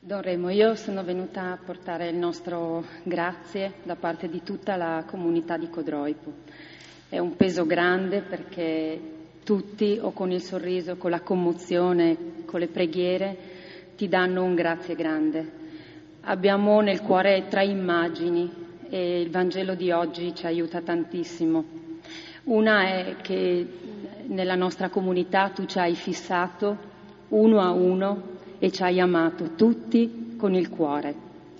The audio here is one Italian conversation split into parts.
Don Remo, io sono venuta a portare il nostro grazie da parte di tutta la comunità di Codroipo. È un peso grande perché tutti, o con il sorriso, con la commozione, con le preghiere, ti danno un grazie grande. Abbiamo nel cuore 3 immagini e il Vangelo di oggi ci aiuta tantissimo. Una è che nella nostra comunità tu ci hai fissato uno a uno e ci hai amato tutti con il cuore.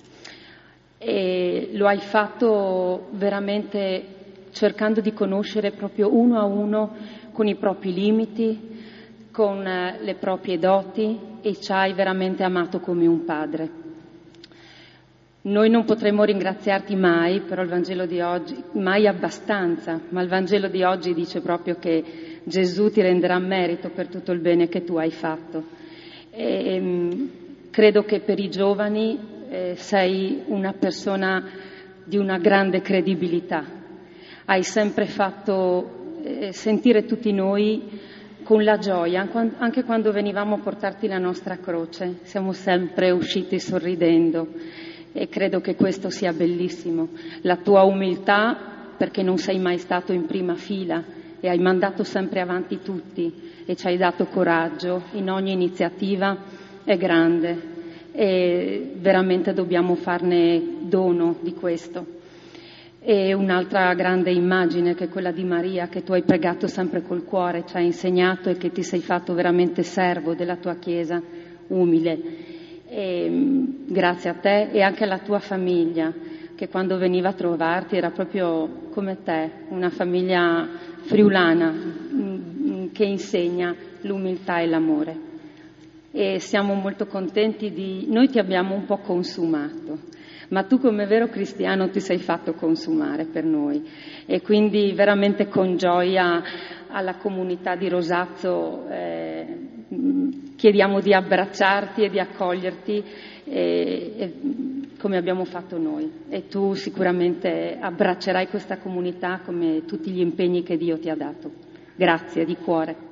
E lo hai fatto veramente cercando di conoscere proprio uno a uno con i propri limiti, con le proprie doti, e ci hai veramente amato come un padre. Noi non potremo ringraziarti mai, però il Vangelo di oggi, mai abbastanza, ma il Vangelo di oggi dice proprio che Gesù ti renderà merito per tutto il bene che tu hai fatto. E credo che per i giovani sei una persona di una grande credibilità. Hai sempre fatto sentire tutti noi con la gioia, anche quando venivamo a portarti la nostra croce, siamo sempre usciti sorridendo. E credo che questo sia bellissimo, la tua umiltà, perché non sei mai stato in prima fila e hai mandato sempre avanti tutti e ci hai dato coraggio in ogni iniziativa, è grande e veramente dobbiamo farne dono di questo. E un'altra grande immagine che è quella di Maria, che tu hai pregato sempre col cuore, ci hai insegnato e che ti sei fatto veramente servo della tua Chiesa, umile. E grazie a te e anche alla tua famiglia, che quando veniva a trovarti era proprio come te, una famiglia friulana che insegna l'umiltà e l'amore. E siamo molto contenti noi ti abbiamo un po' consumato, ma tu come vero cristiano ti sei fatto consumare per noi, e quindi veramente con gioia alla comunità di Rosazzo chiediamo di abbracciarti e di accoglierti come abbiamo fatto noi, e tu sicuramente abbraccerai questa comunità come tutti gli impegni che Dio ti ha dato. Grazie di cuore.